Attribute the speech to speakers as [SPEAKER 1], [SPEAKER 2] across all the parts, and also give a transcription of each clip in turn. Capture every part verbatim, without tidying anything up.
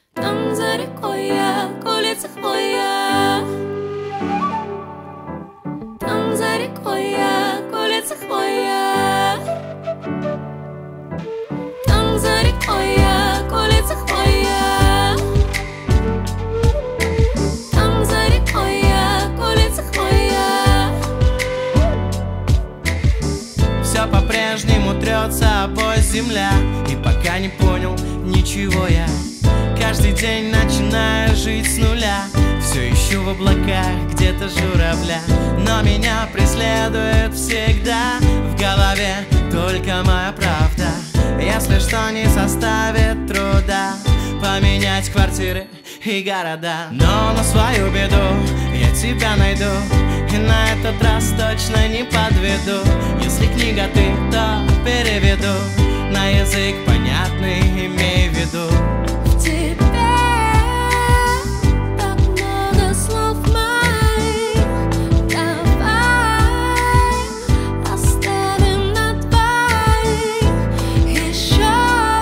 [SPEAKER 1] Там за рекой я, к улице хвоя. Там за рекой я, к улице хвоя. Там за рекой я, к улице хвоя. Там за рекой я, к улице хвоя.
[SPEAKER 2] Все по-прежнему трется обои земля, и пока не понял ничего я. Каждый день начинаю жить с нуля. Все ищу в облаках где-то журавля, но меня преследует всегда. В голове только моя правда. Если что, не составит труда поменять квартиры и города. Но на свою беду я тебя найду, и на этот раз точно не подведу. Если книга ты, то переведу на язык понятный, имей в виду.
[SPEAKER 1] В тебе так много слов моих. Давай оставим на двоих еще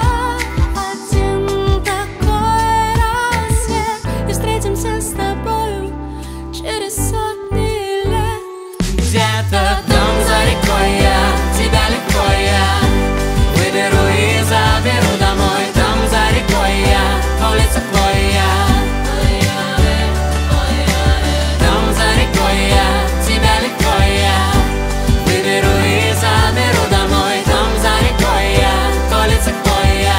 [SPEAKER 1] один такой рассвет, и встретимся с тобою через сотни лет.
[SPEAKER 2] Где-то там за рекой я, тебя легко я выберу и заберу домой. Там за рекой я, улица Хвоя. Там за рекой я, тебя легко я выберу и заберу домой. Там за рекой я, улица Хвоя.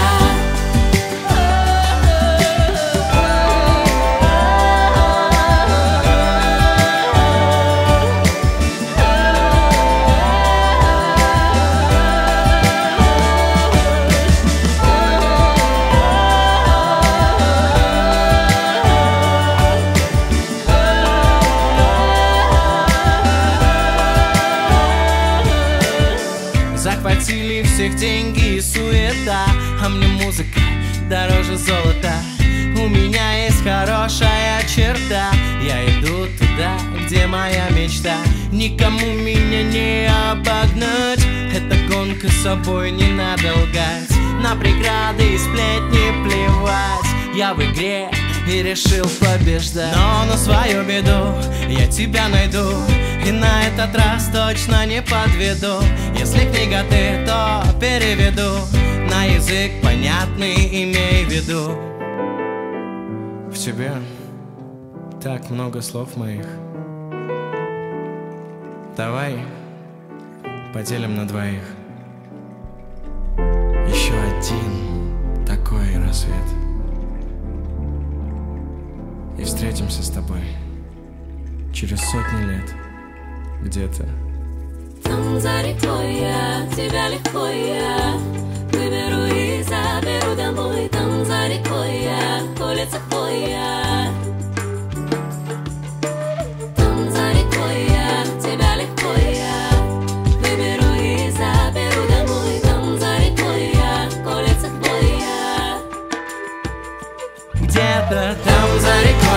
[SPEAKER 2] Захватили всех деньги и суета, а мне музыка дороже золота. У меня есть хорошая черта, я иду туда, где моя мечта. Никому меня не обогнать, эта гонка с собой, не надо лгать. На преграды и сплетни плевать, я в игре и решил побеждать. Но на свою беду я тебя найду, и на этот раз точно не подведу. Если книга ты, то переведу на язык понятный, имей в виду. В тебе так много слов моих. Давай поделим на двоих. Еще один такой рассвет, и встретимся с тобой через сотни лет где-то.
[SPEAKER 1] Там за рекой я, тебя легко я выберу и заберу домой. Там за рекой я, улица Хвоя. Там за рекой я, тебя легко я выберу и заберу домой. Там за рекой я, улица Хвоя.
[SPEAKER 2] Где-то там за рекой